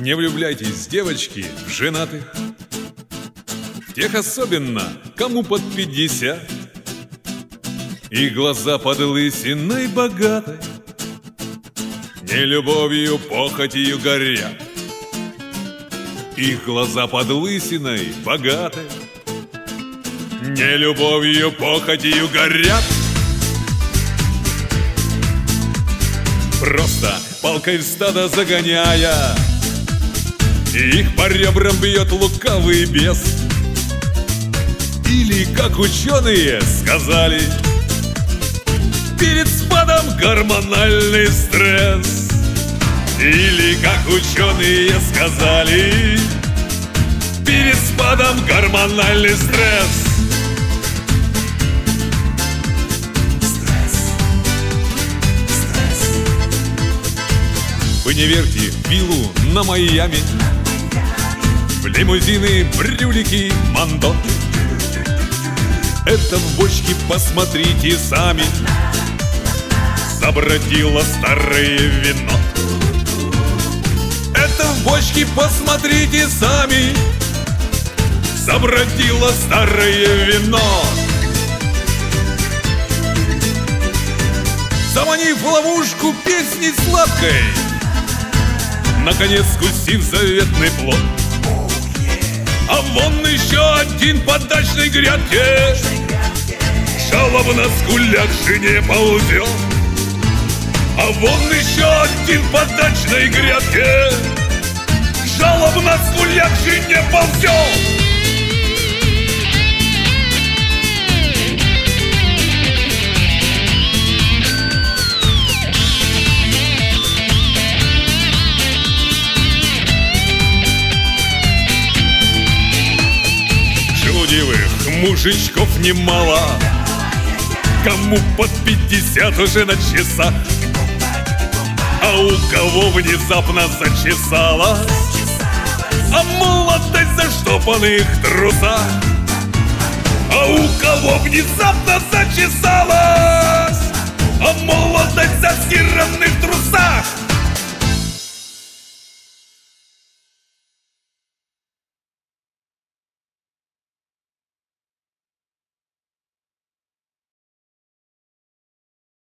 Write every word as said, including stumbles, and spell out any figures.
Не влюбляйтесь, девочки, в женатых, в тех особенно, кому под пятьдесят, и глаза под лысиной богатой не любовью, похотью горят. Их глаза под лысиной богатой не любовью, похотью горят. Просто палкой в стадо загоняя, их по ребрам бьет лукавый бес. Или, как ученые сказали, перед спадом гормональный стресс. Или, как ученые сказали, перед спадом гормональный стресс. Вы не верьте Биллу на Майами, в лимузины, брюлики, мандо. Это в бочке посмотрите сами, забродило старое вино. Это в бочке посмотрите сами, забродило старое вино. Заманив в ловушку песней сладкой, наконец скусив заветный плод. А вон еще один по дачной грядке жалобно скуля к жене ползет. А вон еще один по дачной грядке жалобно скуля к жене ползет. Мужичков немало, кому под пятьдесят уже на часах, а у кого внезапно зачесалась, а молодость в заштопанных трусах. А у кого внезапно зачесалась, а молодость в застиранных трусах.